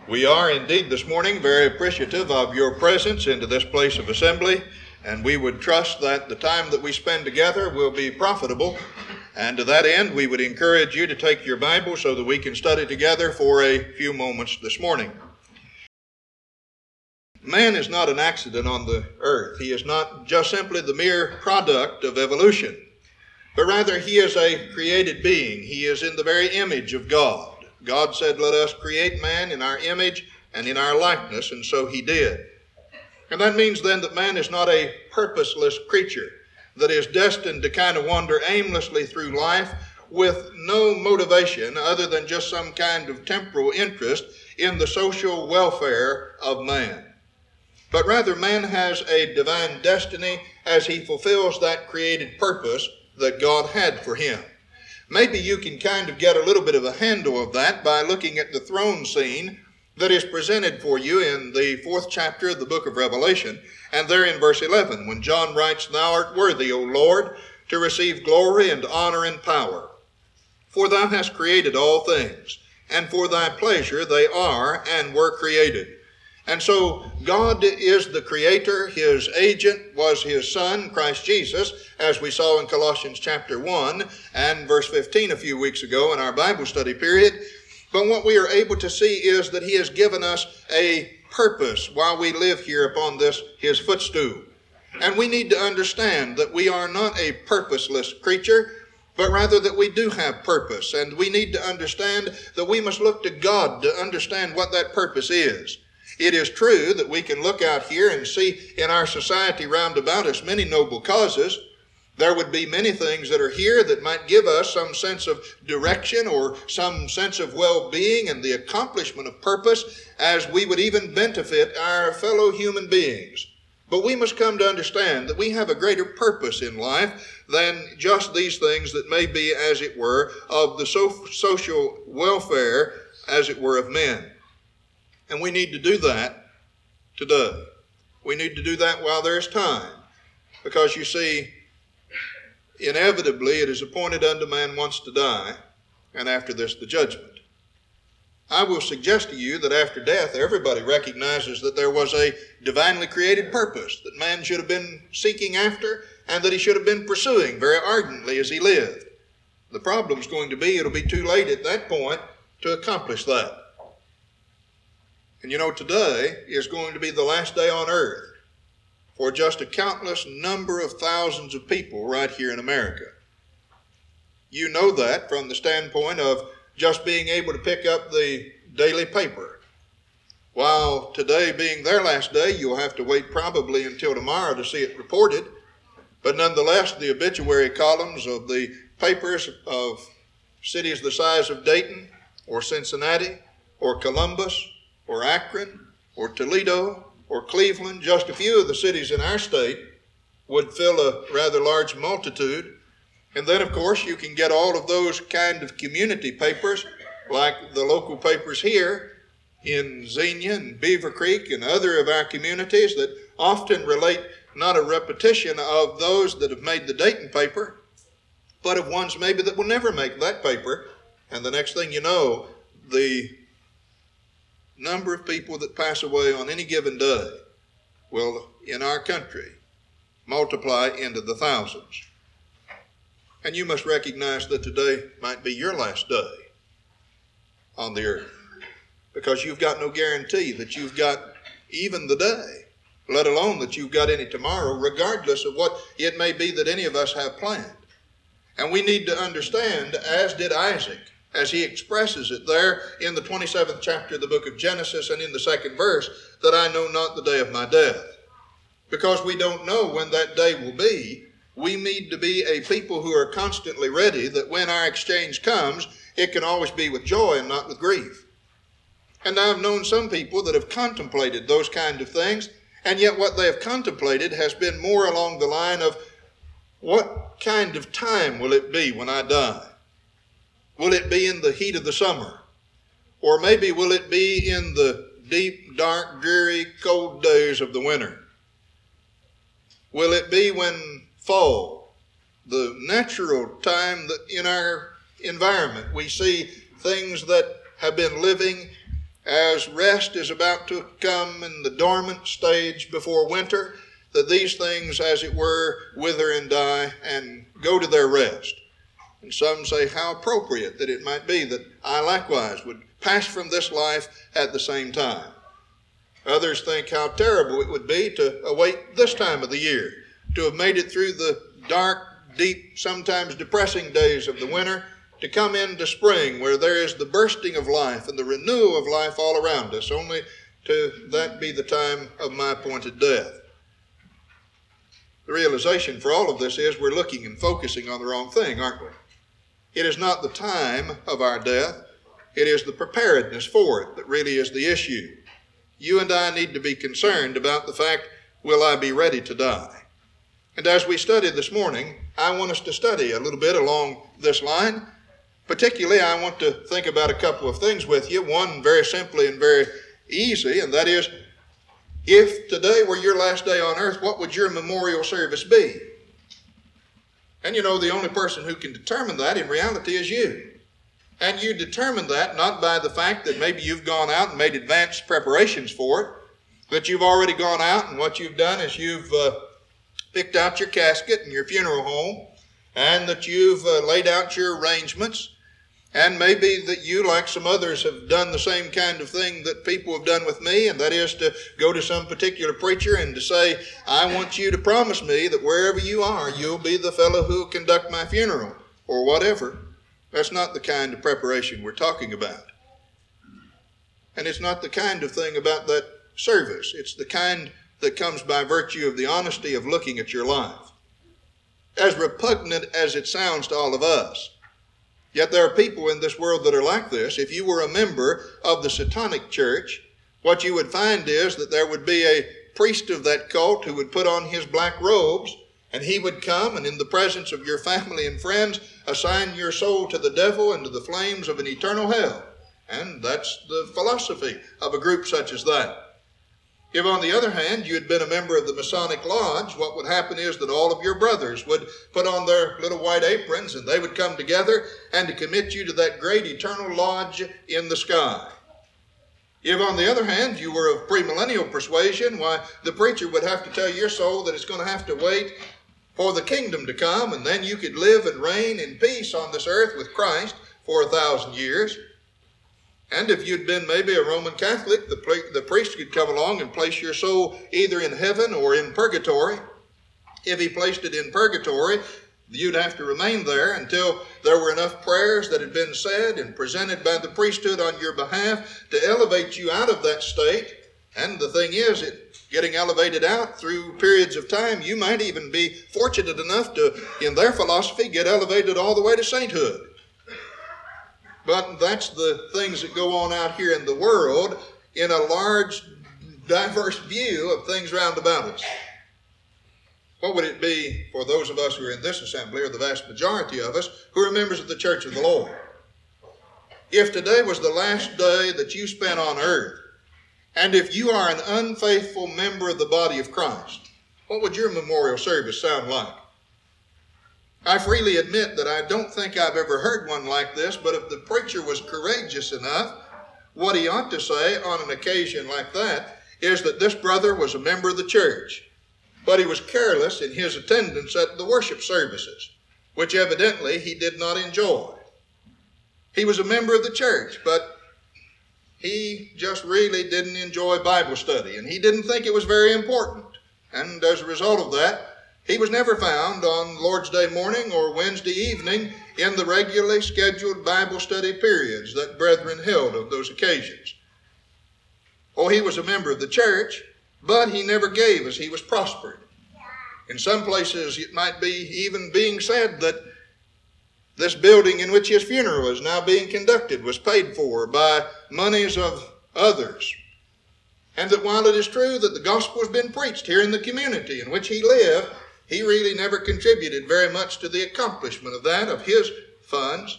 We are indeed this morning very appreciative of your presence into this place of assembly, and we would trust that the time that we spend together will be profitable. And to that end, we would encourage you to take your Bible so that we can study together for a few moments this morning. Man is not an accident on the earth. He is not just simply the mere product of evolution, but rather he is a created being. He is in the very image of God. God said, "Let us create man in our image and in our likeness," and so he did. And that means then that man is not a purposeless creature that is destined to kind of wander aimlessly through life with no motivation other than just some kind of temporal interest in the social welfare of man. But rather, man has a divine destiny as he fulfills that created purpose that God had for him. Maybe you can kind of get a little bit of a handle of that by looking at the throne scene that is presented for you in the 4th chapter of the book of Revelation, and there in verse 11, when John writes, "Thou art worthy, O Lord, to receive glory and honor and power. For thou hast created all things, and for thy pleasure they are and were created." And so God is the creator. His agent was his Son, Christ Jesus, as we saw in Colossians chapter 1 and verse 15 a few weeks ago in our Bible study period. But what we are able to see is that he has given us a purpose while we live here upon this, his footstool. And we need to understand that we are not a purposeless creature, but rather that we do have purpose. And we need to understand that we must look to God to understand what that purpose is. It is true that we can look out here and see in our society round about us many noble causes. There would be many things that are here that might give us some sense of direction or some sense of well-being and the accomplishment of purpose, as we would even benefit our fellow human beings. But we must come to understand that we have a greater purpose in life than just these things that may be, as it were, of the social welfare, as it were, of men. And we need to do that today. We need to do that while there's time. Because you see, inevitably it is appointed unto man once to die, and after this the judgment. I will suggest to you that after death everybody recognizes that there was a divinely created purpose that man should have been seeking after and that he should have been pursuing very ardently as he lived. The problem's going to be it'll be too late at that point to accomplish that. And you know, today is going to be the last day on earth for just a countless number of thousands of people right here in America. You know that from the standpoint of just being able to pick up the daily paper. While today being their last day, you'll have to wait probably until tomorrow to see it reported. But nonetheless, the obituary columns of the papers of cities the size of Dayton or Cincinnati or Columbus or Akron, or Toledo, or Cleveland, just a few of the cities in our state, would fill a rather large multitude. And then, of course, you can get all of those kind of community papers, like the local papers here in Xenia and Beaver Creek and other of our communities that often relate not a repetition of those that have made the Dayton paper, but of ones maybe that will never make that paper. And the next thing you know, the number of people that pass away on any given day will, in our country, multiply into the thousands. And you must recognize that today might be your last day on the earth, because you've got no guarantee that you've got even the day, let alone that you've got any tomorrow, regardless of what it may be that any of us have planned. And we need to understand, as did Isaac, as he expresses it there in the 27th chapter of the book of Genesis and in the 2nd verse, that I know not the day of my death. Because we don't know when that day will be, we need to be a people who are constantly ready that when our exchange comes, it can always be with joy and not with grief. And I've known some people that have contemplated those kind of things, and yet what they have contemplated has been more along the line of, what kind of time will it be when I die? Will it be in the heat of the summer? Or maybe will it be in the deep, dark, dreary, cold days of the winter? Will it be when fall, the natural time that in our environment we see things that have been living as rest is about to come in the dormant stage before winter, that these things, as it were, wither and die and go to their rest. And some say how appropriate that it might be that I likewise would pass from this life at the same time. Others think how terrible it would be to await this time of the year, to have made it through the dark, deep, sometimes depressing days of the winter, to come into spring where there is the bursting of life and the renewal of life all around us, only to that be the time of my appointed death. The realization for all of this is we're looking and focusing on the wrong thing, aren't we? It is not the time of our death. It is the preparedness for it that really is the issue. You and I need to be concerned about the fact, will I be ready to die? And as we study this morning, I want us to study a little bit along this line. Particularly, I want to think about a couple of things with you. One very simply and very easy, and that is, if today were your last day on earth, what would your memorial service be? And you know, the only person who can determine that in reality is you. And you determine that not by the fact that maybe you've gone out and made advanced preparations for it, that you've already gone out and what you've done is you've picked out your casket and your funeral home, and that you've laid out your arrangements, and maybe that you, like some others, have done the same kind of thing that people have done with me, and that is to go to some particular preacher and to say, I want you to promise me that wherever you are, you'll be the fellow who will conduct my funeral, or whatever. That's not the kind of preparation we're talking about. And it's not the kind of thing about that service. It's the kind that comes by virtue of the honesty of looking at your life. As repugnant as it sounds to all of us, yet there are people in this world that are like this. If you were a member of the Satanic Church, what you would find is that there would be a priest of that cult who would put on his black robes, and he would come and in the presence of your family and friends assign your soul to the devil and to the flames of an eternal hell. And that's the philosophy of a group such as that. If, on the other hand, you had been a member of the Masonic Lodge, what would happen is that all of your brothers would put on their little white aprons and they would come together and to commit you to that great eternal lodge in the sky. If, on the other hand, you were of premillennial persuasion, why, the preacher would have to tell your soul that it's going to have to wait for the kingdom to come, and then you could live and reign in peace on this earth with Christ for 1,000 years. And if you'd been maybe a Roman Catholic, the priest could come along and place your soul either in heaven or in purgatory. If he placed it in purgatory, you'd have to remain there until there were enough prayers that had been said and presented by the priesthood on your behalf to elevate you out of that state. And the thing is, getting elevated out through periods of time, you might even be fortunate enough to, in their philosophy, get elevated all the way to sainthood. But that's the things that go on out here in the world in a large, diverse view of things round about us. What would it be for those of us who are in this assembly, or the vast majority of us, who are members of the Church of the Lord? If today was the last day that you spent on earth, and if you are an unfaithful member of the body of Christ, what would your memorial service sound like? I freely admit that I don't think I've ever heard one like this, but if the preacher was courageous enough, what he ought to say on an occasion like that is that this brother was a member of the church, but he was careless in his attendance at the worship services, which evidently he did not enjoy. He was a member of the church, but he just really didn't enjoy Bible study, and he didn't think it was very important. And as a result of that, he was never found on Lord's Day morning or Wednesday evening in the regularly scheduled Bible study periods that brethren held on those occasions. Oh, he was a member of the church, but he never gave as he was prospered. In some places, it might be even being said that this building in which his funeral is now being conducted was paid for by monies of others. And that while it is true that the gospel has been preached here in the community in which he lived, he really never contributed very much to the accomplishment of that, of his funds.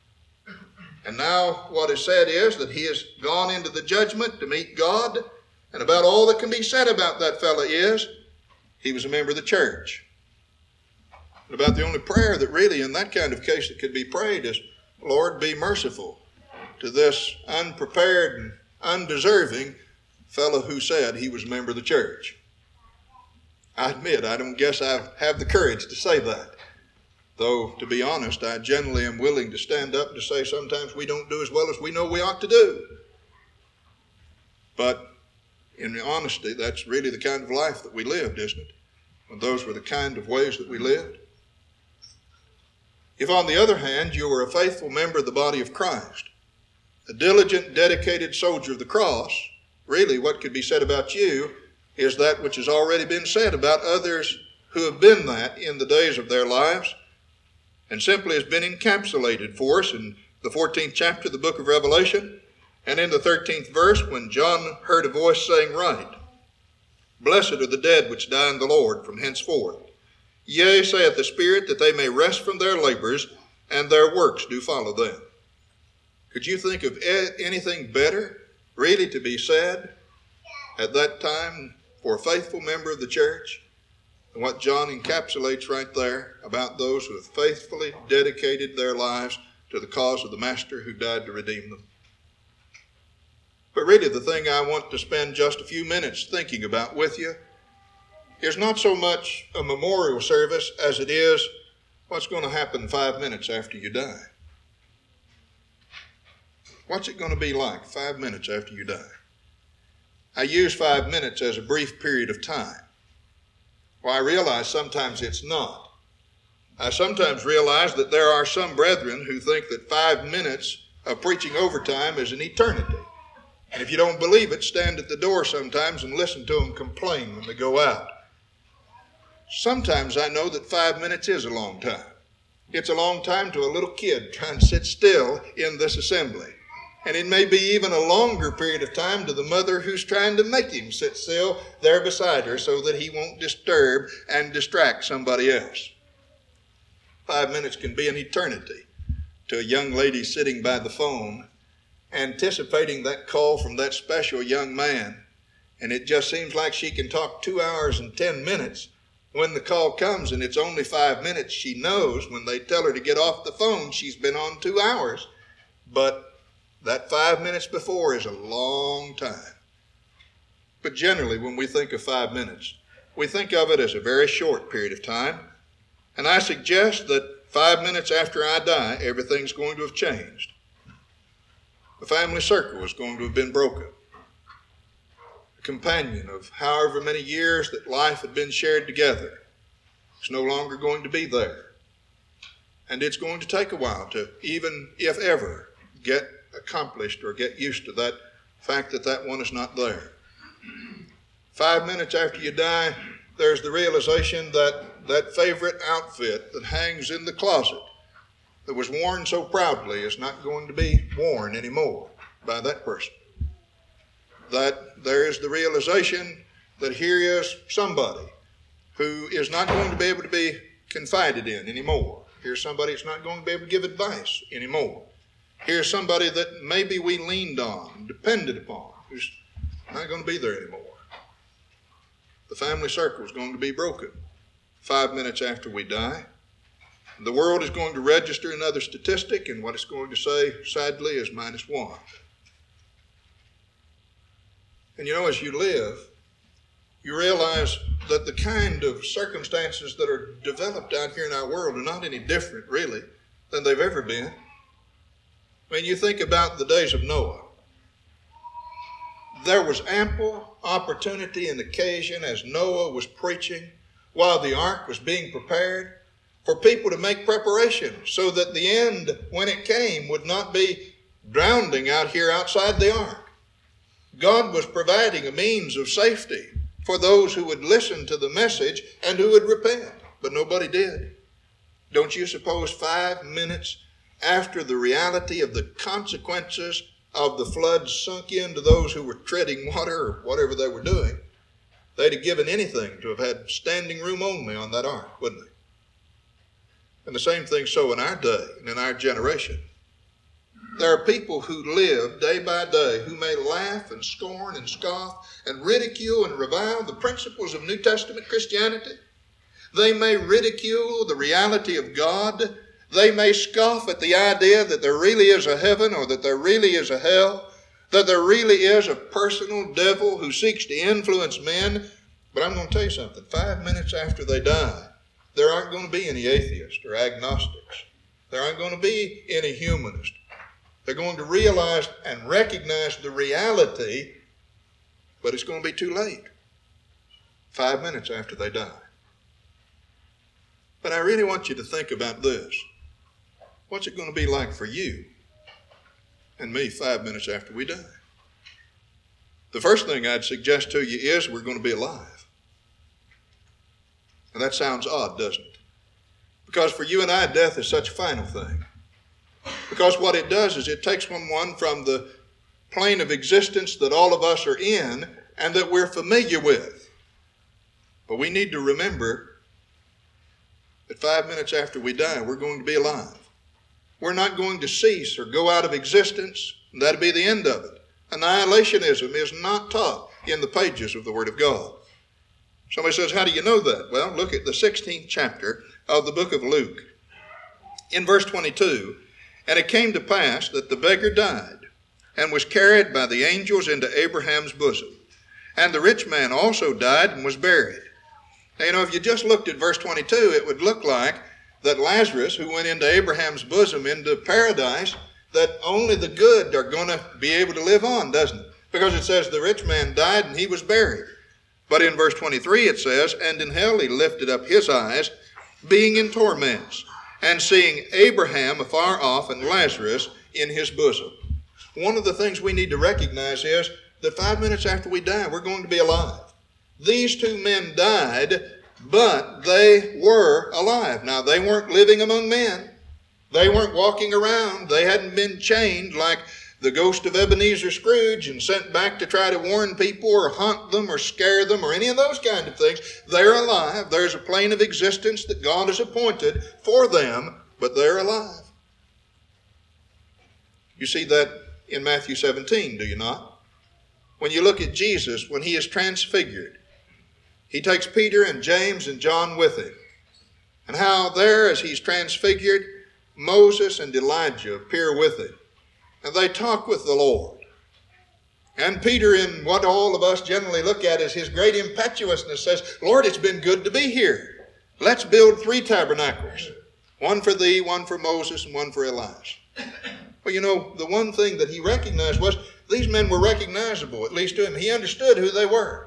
And now what is said is that he has gone into the judgment to meet God, and about all that can be said about that fellow is he was a member of the church. And about the only prayer that really in that kind of case that could be prayed is, Lord, be merciful to this unprepared and undeserving fellow who said he was a member of the church. I admit, I don't guess I have the courage to say that. Though, to be honest, I generally am willing to stand up to say sometimes we don't do as well as we know we ought to do. But in honesty, that's really the kind of life that we lived, isn't it? And those were the kind of ways that we lived. If, on the other hand, you were a faithful member of the body of Christ, a diligent, dedicated soldier of the cross, really what could be said about you is that which has already been said about others who have been that in the days of their lives, and simply has been encapsulated for us in the 14th chapter of the book of Revelation, and in the 13th verse when John heard a voice saying, "Write, blessed are the dead which die in the Lord from henceforth. Yea, saith the Spirit, that they may rest from their labors, and their works do follow them." Could you think of anything better really to be said at that time for a faithful member of the church than what John encapsulates right there about those who have faithfully dedicated their lives to the cause of the Master who died to redeem them? But really the thing I want to spend just a few minutes thinking about with you is not so much a memorial service as it is what's going to happen 5 minutes after you die. What's it going to be like 5 minutes after you die? I use 5 minutes as a brief period of time. Well, I realize sometimes it's not. I sometimes realize that there are some brethren who think that 5 minutes of preaching overtime is an eternity. And if you don't believe it, stand at the door sometimes and listen to them complain when they go out. Sometimes I know that 5 minutes is a long time. It's a long time to a little kid trying to sit still in this assembly. And it may be even a longer period of time to the mother who's trying to make him sit still there beside her so that he won't disturb and distract somebody else. 5 minutes can be an eternity to a young lady sitting by the phone, anticipating that call from that special young man, and it just seems like she can talk 2 hours and 10 minutes. When the call comes and it's only 5 minutes, she knows when they tell her to get off the phone, she's been on 2 hours. But that 5 minutes before is a long time. But generally, when we think of 5 minutes, we think of it as a very short period of time. And I suggest that 5 minutes after I die, everything's going to have changed. The family circle is going to have been broken. The companion of however many years that life had been shared together is no longer going to be there. And it's going to take a while to, even if ever, get accomplished or get used to that fact that that one is not there. 5 minutes after you die, there's the realization that that favorite outfit that hangs in the closet that was worn so proudly is not going to be worn anymore by that person. That there is the realization that here is somebody who is not going to be able to be confided in anymore. Here's somebody that's not going to be able to give advice anymore. Here's somebody that maybe we leaned on, depended upon, who's not going to be there anymore. The family circle is going to be broken 5 minutes after we die. The world is going to register another statistic, and what it's going to say, sadly, is -1. And you know, as you live, you realize that the kind of circumstances that are developed out here in our world are not any different, really, than they've ever been. I mean, you think about the days of Noah. There was ample opportunity and occasion as Noah was preaching while the ark was being prepared for people to make preparation so that the end, when it came, would not be drowning out here outside the ark. God was providing a means of safety for those who would listen to the message and who would repent, but nobody did. Don't you suppose 5 minutes after the reality of the consequences of the flood sunk into those who were treading water or whatever they were doing, they'd have given anything to have had standing room only on that ark, wouldn't they? And the same thing so in our day and in our generation. There are people who live day by day who may laugh and scorn and scoff and ridicule and revile the principles of New Testament Christianity. They may ridicule the reality of God. They may scoff at the idea that there really is a heaven or that there really is a hell. that there really is a personal devil who seeks to influence men. But I'm going to tell you something. 5 minutes after they die, there aren't going to be any atheists or agnostics. There aren't going to be any humanists. They're going to realize and recognize the reality, but it's going to be too late. 5 minutes after they die. But I really want you to think about this. What's it going to be like for you and me 5 minutes after we die? The first thing I'd suggest to you is we're going to be alive. And that sounds odd, doesn't it? Because for you and I, death is such a final thing. Because what it does is it takes one from the plane of existence that all of us are in and that we're familiar with. But we need to remember that 5 minutes after we die, we're going to be alive. We're not going to cease or go out of existence. That'll be the end of it. Annihilationism is not taught in the pages of the Word of God. Somebody says, how do you know that? Well, look at the 16th chapter of the book of Luke. In verse 22, and it came to pass that the beggar died and was carried by the angels into Abraham's bosom. And the rich man also died and was buried. Now, if you just looked at verse 22, it would look like that Lazarus, who went into Abraham's bosom, into paradise, that only the good are going to be able to live on, doesn't it? Because it says the rich man died and he was buried. But in verse 23 it says, and in hell he lifted up his eyes, being in torments, and seeing Abraham afar off and Lazarus in his bosom. One of the things we need to recognize is that 5 minutes after we die, we're going to be alive. These two men died, but they were alive. Now, they weren't living among men. They weren't walking around. They hadn't been chained like the ghost of Ebenezer Scrooge and sent back to try to warn people or haunt them or scare them or any of those kind of things. They're alive. There's a plane of existence that God has appointed for them, but they're alive. You see that in Matthew 17, do you not? When you look at Jesus, when he is transfigured, he takes Peter and James and John with him. And how there, as he's transfigured, Moses and Elijah appear with him. And they talk with the Lord. And Peter, in what all of us generally look at as his great impetuousness, says, Lord, it's been good to be here. Let's build 3 tabernacles. One for thee, one for Moses, and one for Elijah. Well, the one thing that he recognized was these men were recognizable, at least to him. He understood who they were.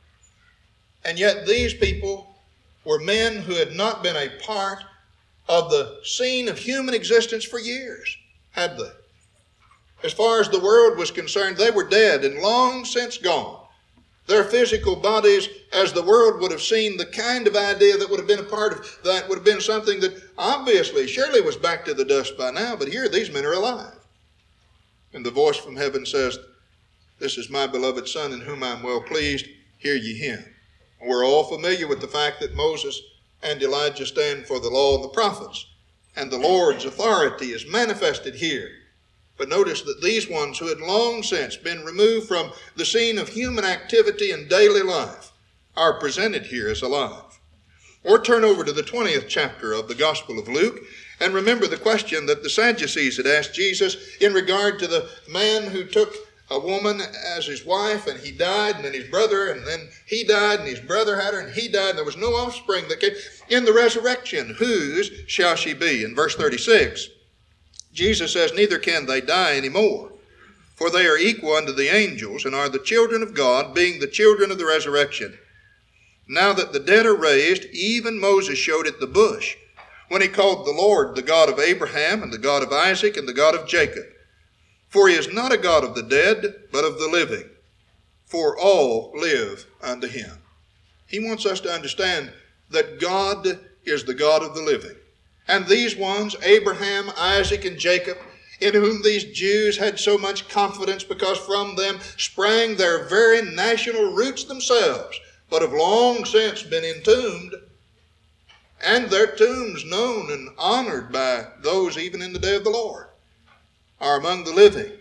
And yet these people were men who had not been a part of the scene of human existence for years, had they? As far as the world was concerned, they were dead and long since gone. Their physical bodies, as the world would have seen, the kind of idea that would have been a part of that would have been something that obviously, surely was back to the dust by now, but here these men are alive. And the voice from heaven says, this is my beloved Son in whom I am well pleased, hear ye him. And we're all familiar with the fact that Moses and Elijah stand for the law and the prophets, and the Lord's authority is manifested here. But notice that these ones who had long since been removed from the scene of human activity and daily life are presented here as alive. Or turn over to the 20th chapter of the Gospel of Luke and remember the question that the Sadducees had asked Jesus in regard to the man who took a woman as his wife and he died, and then his brother, and then he died and his brother had her and he died and there was no offspring that came. In the resurrection, whose shall she be? In verse 36, Jesus says, neither can they die any more, for they are equal unto the angels, and are the children of God, being the children of the resurrection. Now that the dead are raised, even Moses showed it the bush, when he called the Lord the God of Abraham, and the God of Isaac, and the God of Jacob. For he is not a God of the dead, but of the living, for all live unto him. He wants us to understand that God is the God of the living. And these ones, Abraham, Isaac, and Jacob, in whom these Jews had so much confidence because from them sprang their very national roots themselves, but have long since been entombed, and their tombs known and honored by those even in the day of the Lord, are among the living.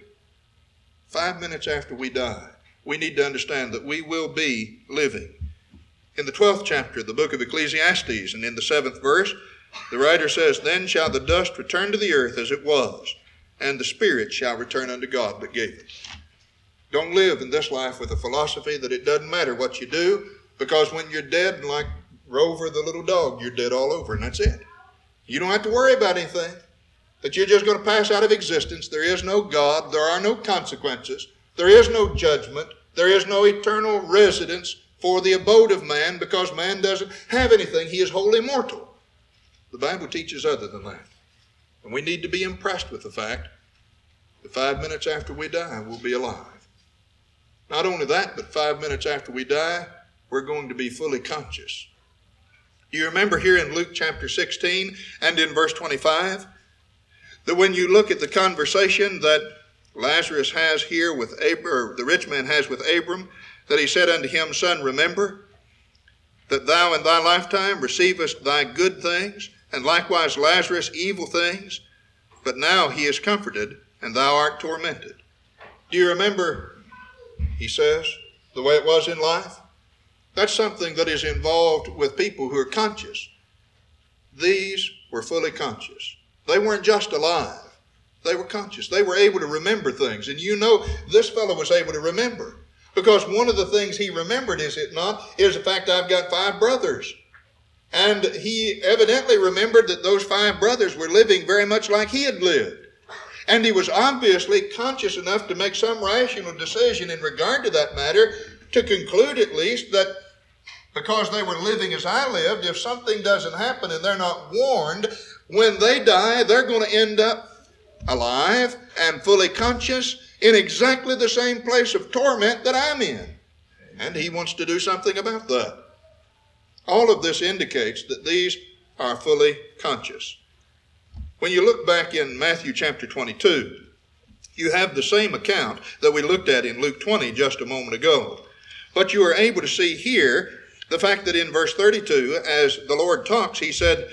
5 minutes after we die, we need to understand that we will be living. In the 12th chapter of the book of Ecclesiastes, and in the 7th verse, the writer says, then shall the dust return to the earth as it was, and the spirit shall return unto God that gave it. Don't live in this life with a philosophy that it doesn't matter what you do, because when you're dead, like Rover the little dog, you're dead all over, and that's it. You don't have to worry about anything, that you're just going to pass out of existence. There is no God. There are no consequences. There is no judgment. There is no eternal residence for the abode of man, because man doesn't have anything. He is wholly mortal. The Bible teaches other than that. And we need to be impressed with the fact that 5 minutes after we die, we'll be alive. Not only that, but 5 minutes after we die, we're going to be fully conscious. You remember here in Luke chapter 16 and in verse 25, that when you look at the conversation that Lazarus has here with Abram, or the rich man has with Abram, that he said unto him, Son, remember that thou in thy lifetime receivest thy good things, and likewise Lazarus evil things, but now he is comforted, and thou art tormented. Do you remember, he says, the way it was in life? That's something that is involved with people who are conscious. These were fully conscious. They weren't just alive. They were conscious. They were able to remember things. And you know, this fellow was able to remember. Because one of the things he remembered, is it not, is the fact I've got 5 brothers. And he evidently remembered that those 5 brothers were living very much like he had lived. And he was obviously conscious enough to make some rational decision in regard to that matter, to conclude at least that because they were living as I lived, if something doesn't happen and they're not warned, when they die, they're going to end up alive and fully conscious in exactly the same place of torment that I'm in. And he wants to do something about that. All of this indicates that these are fully conscious. When you look back in Matthew chapter 22, you have the same account that we looked at in Luke 20 just a moment ago. But you are able to see here the fact that in verse 32, as the Lord talks, he said,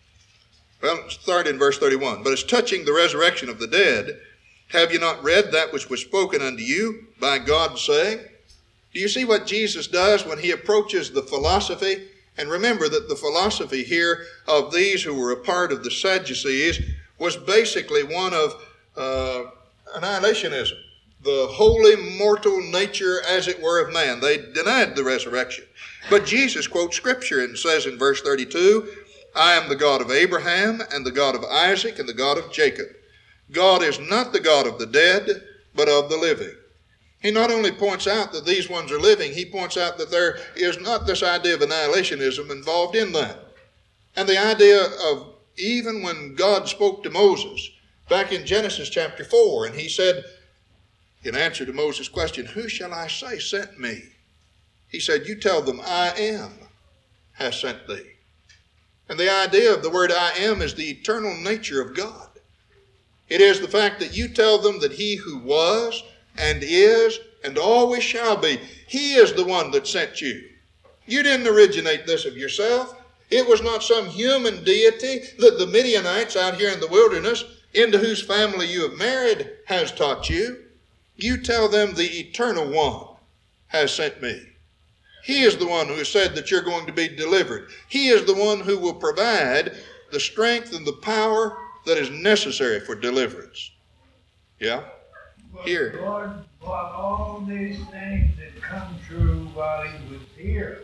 well, start in verse 31. But as touching the resurrection of the dead, have you not read that which was spoken unto you by God, saying? Do you see what Jesus does when he approaches the philosophy? And remember that the philosophy here of these who were a part of the Sadducees was basically one of annihilationism. The holy mortal nature, as it were, of man. They denied the resurrection. But Jesus quotes Scripture and says in verse 32, I am the God of Abraham and the God of Isaac and the God of Jacob. God is not the God of the dead, but of the living. He not only points out that these ones are living, he points out that there is not this idea of annihilationism involved in that. And the idea of even when God spoke to Moses back in Genesis chapter 4, and he said, in answer to Moses' question, who shall I say sent me? He said, you tell them I am has sent thee. And the idea of the word I am is the eternal nature of God. It is the fact that you tell them that he who was and is and always shall be, he is the one that sent you. You didn't originate this of yourself. It was not some human deity that the Midianites out here in the wilderness, into whose family you have married, has taught you. You tell them the eternal one has sent me. He is the one who said that you're going to be delivered. He is the one who will provide the strength and the power that is necessary for deliverance. Yeah? But Here. Lord brought all these things that come true while he was here.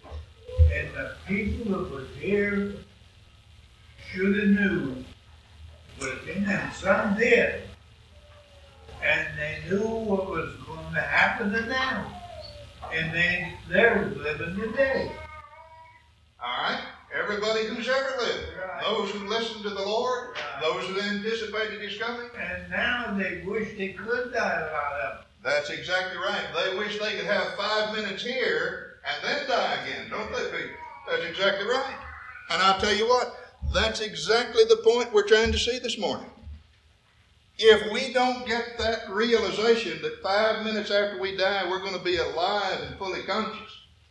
And the people that was here should have knew. But and some did. And they knew what was going to happen to them. And they're living today. All right? Everybody who's ever lived. Right. Those who listened to the Lord. Right. Those who anticipated his coming. And now they wish they could die, a lot of them. That's exactly right. They wish they could have 5 minutes here and then die again, don't they, Pete? That's exactly right. And I'll tell you what, that's exactly the point we're trying to see this morning. If we don't get that realization that 5 minutes after we die, we're going to be alive and fully conscious,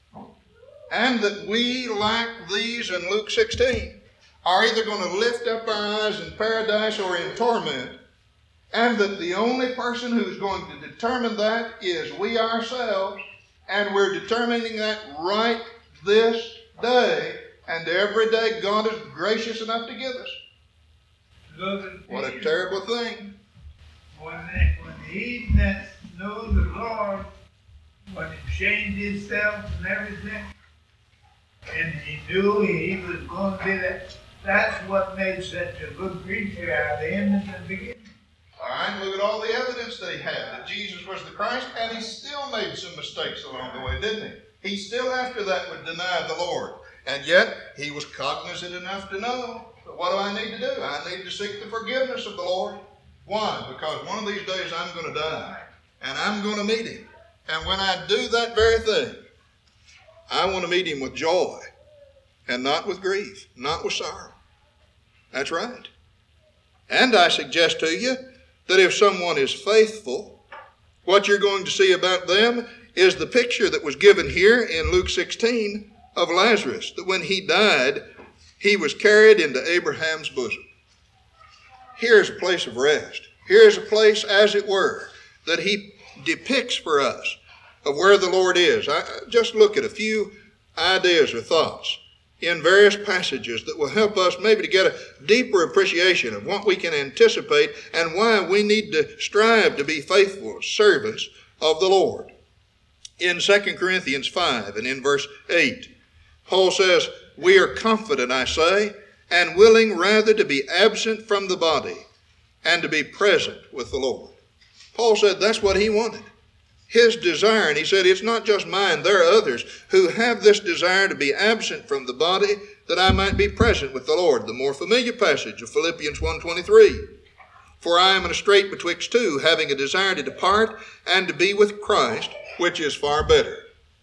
and that we, like these in Luke 16, are either going to lift up our eyes in paradise or in torment, and that the only person who's going to determine that is we ourselves, and we're determining that right this day, and every day God is gracious enough to give us. Look at What a terrible thing. When he met knew the Lord when he changed himself and everything, and he knew he was going to be that. That's what made such a good preacher out of him in the beginning. All right, look at all the evidence that he had, that Jesus was the Christ, and he still made some mistakes along the way, didn't he? He still after that would deny the Lord. And yet, he was cognizant enough to know, that what do I need to do? I need to seek the forgiveness of the Lord. Why? Because one of these days I'm going to die, and I'm going to meet him. And when I do that very thing, I want to meet him with joy, and not with grief, not with sorrow. That's right. And I suggest to you that if someone is faithful, what you're going to see about them is the picture that was given here in Luke 16 of Lazarus, that when he died, he was carried into Abraham's bosom. Here's a place of rest. Here's a place, as it were, that he depicts for us of where the Lord is. I just look at a few ideas or thoughts in various passages that will help us maybe to get a deeper appreciation of what we can anticipate and why we need to strive to be faithful servants of the Lord. In 2 Corinthians 5 and in verse 8, Paul says, "We are confident, I say, and willing rather to be absent from the body and to be present with the Lord." Paul said that's what he wanted. His desire, and he said, it's not just mine, there are others who have this desire to be absent from the body that I might be present with the Lord. The more familiar passage of Philippians 1:23. "For I am in a strait betwixt two, having a desire to depart and to be with Christ, which is far better.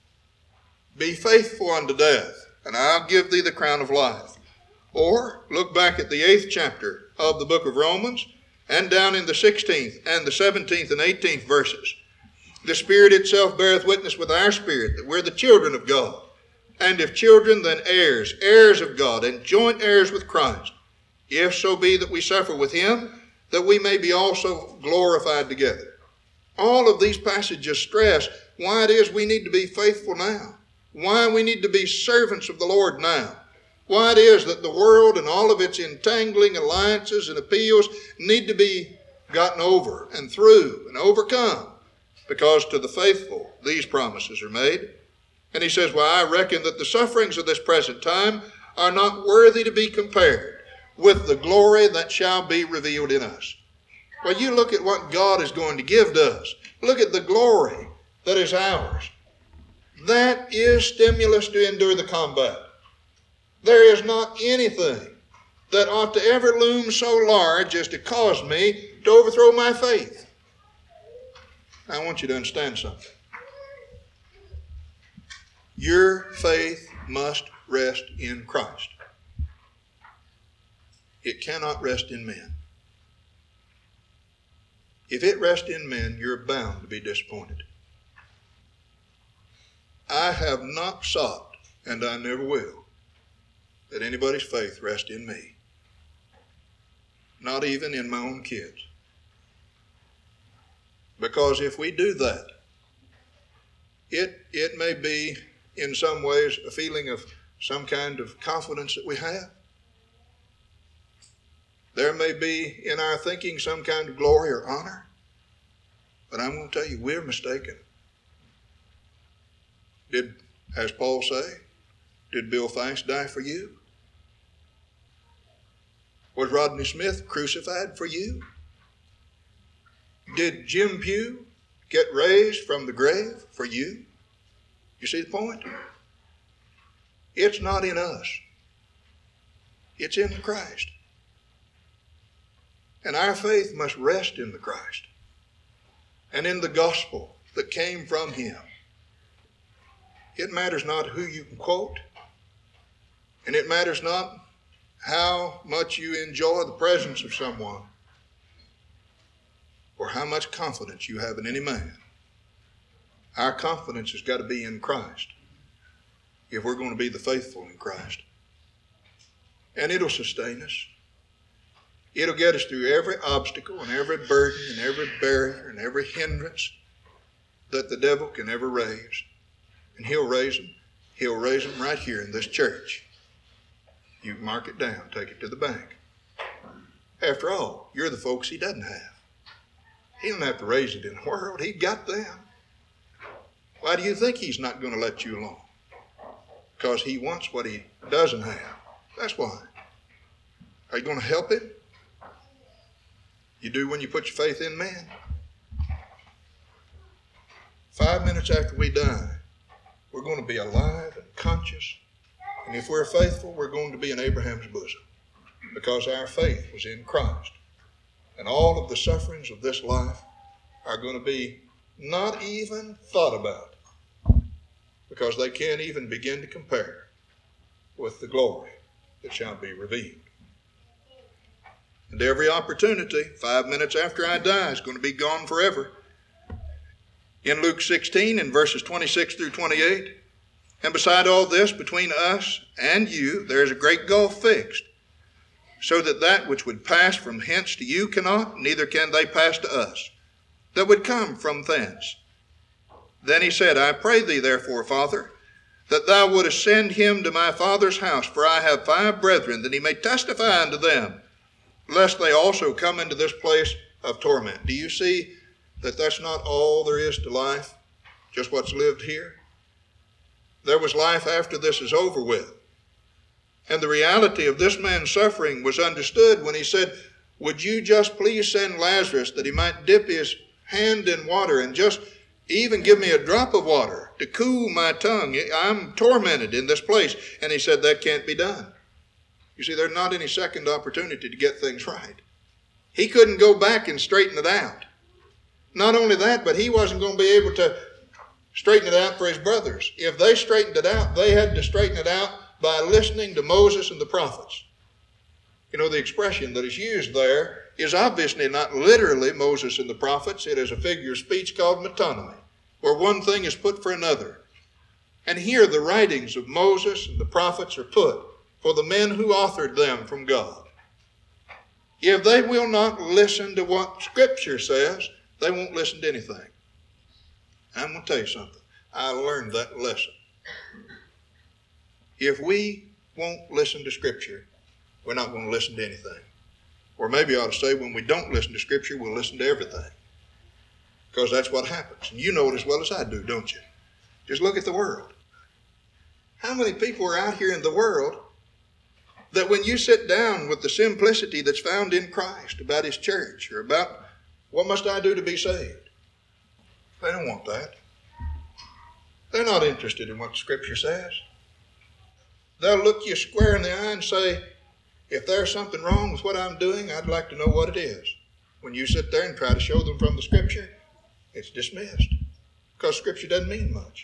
Be faithful unto death, and I'll give thee the crown of life." Or look back at the 8th chapter of the book of Romans and down in the 16th and the 17th and 18th verses. "The Spirit itself beareth witness with our spirit that we're the children of God. And if children, then heirs, heirs of God, and joint heirs with Christ, if so be that we suffer with him, that we may be also glorified together." All of these passages stress why it is we need to be faithful now, why we need to be servants of the Lord now, why it is that the world and all of its entangling alliances and appeals need to be gotten over and through and overcome, because to the faithful these promises are made. And he says, "Well, I reckon that the sufferings of this present time are not worthy to be compared with the glory that shall be revealed in us." Well, you look at what God is going to give to us. Look at the glory that is ours. That is stimulus to endure the combat. There is not anything that ought to ever loom so large as to cause me to overthrow my faith. I want you to understand something. Your faith must rest in Christ. It cannot rest in men. If it rests in men, you're bound to be disappointed. I have not sought, and I never will, that anybody's faith rest in me. Not even in my own kids. Because if we do that, it may be in some ways a feeling of some kind of confidence that we have. There may be in our thinking some kind of glory or honor. But I'm going to tell you, we're mistaken. As Paul say, did Bill Fice die for you? Was Rodney Smith crucified for you? Did Jim Pugh get raised from the grave for you? You see the point? It's not in us. It's in Christ. And our faith must rest in the Christ and in the gospel that came from him. It matters not who you can quote, and it matters not how much you enjoy the presence of someone or how much confidence you have in any man. Our confidence has got to be in Christ if we're going to be the faithful in Christ. And it'll sustain us. It'll get us through every obstacle and every burden and every barrier and every hindrance that the devil can ever raise. And he'll raise them. He'll raise them right here in this church. You can mark it down, take it to the bank. After all, you're the folks he doesn't have. He don't have to raise it in the world. He got them. Why do you think he's not going to let you alone? Because he wants what he doesn't have. That's why. Are you going to help him? You do when you put your faith in man. 5 minutes after we die, we're going to be alive and conscious. And if we're faithful, we're going to be in Abraham's bosom. Because our faith was in Christ. And all of the sufferings of this life are going to be not even thought about. Because they can't even begin to compare with the glory that shall be revealed. And every opportunity, 5 minutes after I die, is going to be gone forever. In Luke 16, in verses 26 through 28, and beside all this, between us and you, there is a great gulf fixed, so that which would pass from hence to you cannot, neither can they pass to us, that would come from thence. Then he said, I pray thee, therefore, Father, that thou wouldest send him to my father's house, for I have 5 brethren, that he may testify unto them, lest they also come into this place of torment. Do you see that that's not all there is to life, just what's lived here? There was life after this is over with. And the reality of this man's suffering was understood when he said, would you just please send Lazarus that he might dip his hand in water and just even give me a drop of water to cool my tongue? I'm tormented in this place. And he said, that can't be done. You see, there's not any second opportunity to get things right. He couldn't go back and straighten it out. Not only that, but he wasn't going to be able to straighten it out for his brothers. If they straightened it out, they had to straighten it out by listening to Moses and the prophets. You know, the expression that is used there is obviously not literally Moses and the prophets. It is a figure of speech called metonymy, where one thing is put for another. And here the writings of Moses and the prophets are put for the men who authored them from God. If they will not listen to what Scripture says, they won't listen to anything. I'm going to tell you something. I learned that lesson. If we won't listen to Scripture, we're not going to listen to anything. Or maybe I ought to say, when we don't listen to Scripture, we'll listen to everything. Because that's what happens. And you know it as well as I do, don't you? Just look at the world. How many people are out here in the world that when you sit down with the simplicity that's found in Christ about His church or about what must I do to be saved, they don't want that. They're not interested in what Scripture says. They'll look you square in the eye and say, if there's something wrong with what I'm doing, I'd like to know what it is. When you sit there and try to show them from the Scripture, it's dismissed because Scripture doesn't mean much.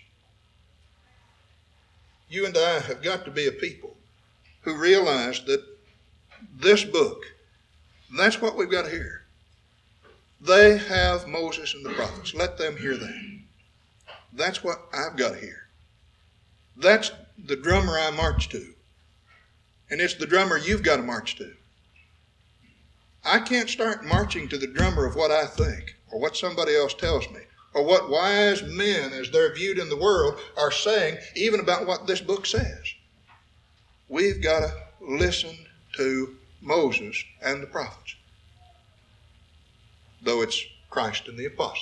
You and I have got to be a people who realize that this book, that's what we've got to hear. They have Moses and the prophets. Let them hear that. That's what I've got to hear. That's the drummer I march to. And it's the drummer you've got to march to. I can't start marching to the drummer of what I think or what somebody else tells me or what wise men, as they're viewed in the world, are saying even about what this book says. We've got to listen to Moses and the prophets, though it's Christ and the apostles.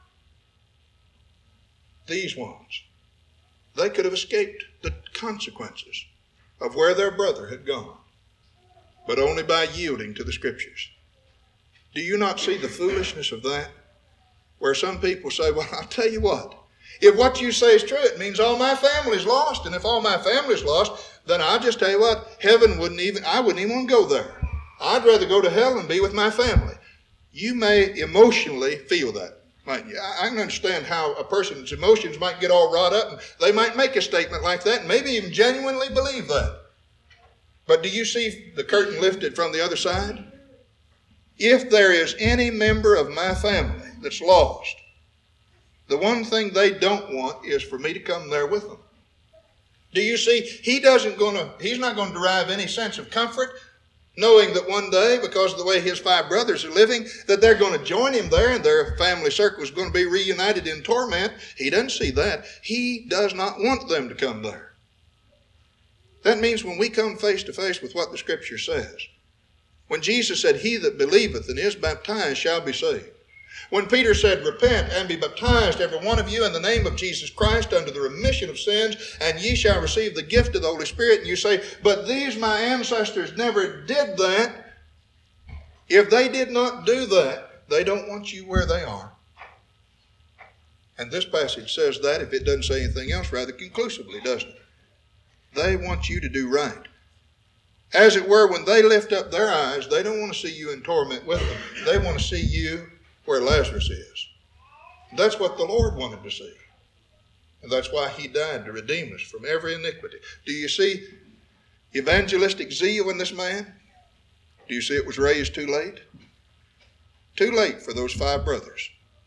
These ones, they could have escaped the consequences of where their brother had gone, but only by yielding to the Scriptures. Do you not see the foolishness of that? Where some people say, well, I'll tell you what, if what you say is true, it means all my family's lost. And if all my family's lost, then I'll just tell you what, I wouldn't even want to go there. I'd rather go to hell and be with my family. You may emotionally feel that. I can understand how a person's emotions might get all wrought up and they might make a statement like that and maybe even genuinely believe that. But do you see the curtain lifted from the other side? If there is any member of my family that's lost, the one thing they don't want is for me to come there with them. Do you see? He's not going to derive any sense of comfort knowing that one day, because of the way his 5 brothers are living, that they're going to join him there and their family circle is going to be reunited in torment. He doesn't see that. He does not want them to come there. That means when we come face to face with what the Scripture says, when Jesus said, he that believeth and is baptized shall be saved. When Peter said, repent and be baptized, every one of you, in the name of Jesus Christ, unto the remission of sins, and ye shall receive the gift of the Holy Spirit. And you say, but these my ancestors never did that. If they did not do that, they don't want you where they are. And this passage says that, if it doesn't say anything else, rather conclusively, doesn't it? They want you to do right. As it were, when they lift up their eyes, they don't want to see you in torment with them. They want to see you where Lazarus is. That's what the Lord wanted to see. And that's why he died, to redeem us from every iniquity. Do you see evangelistic zeal in this man? Do you see it was raised too late? Too late for those 5 brothers.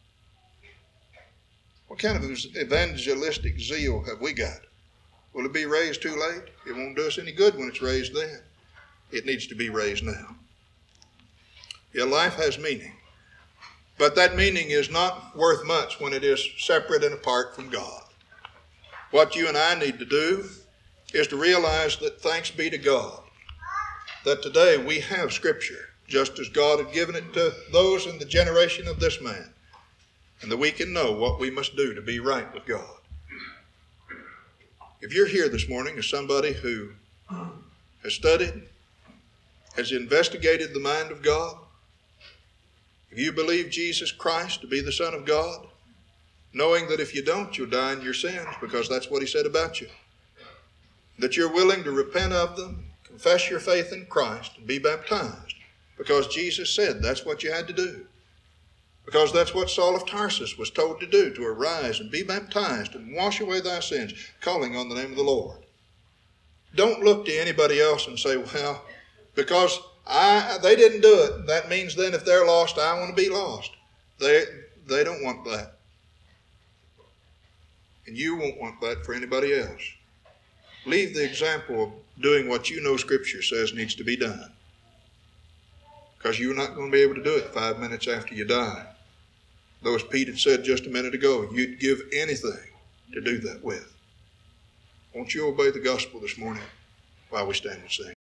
What kind of evangelistic zeal have we got? Will it be raised too late? It won't do us any good when it's raised then. It needs to be raised now. Your life has meaning. But that meaning is not worth much when it is separate and apart from God. What you and I need to do is to realize that, thanks be to God, that today we have Scripture, just as God had given it to those in the generation of this man, and that we can know what we must do to be right with God. If you're here this morning as somebody who has studied, has investigated the mind of God, if you believe Jesus Christ to be the Son of God, knowing that if you don't, you'll die in your sins, because that's what he said about you, that you're willing to repent of them, confess your faith in Christ, and be baptized, because Jesus said that's what you had to do. Because that's what Saul of Tarsus was told to do, to arise and be baptized and wash away thy sins, calling on the name of the Lord. Don't look to anybody else and say, well, because they didn't do it, that means then if they're lost, I want to be lost. They don't want that. And you won't want that for anybody else. Leave the example of doing what you know Scripture says needs to be done. Because you're not going to be able to do it 5 minutes after you die. Though, as Pete had said just a minute ago, you'd give anything to do that with. Won't you obey the gospel this morning while we stand and sing?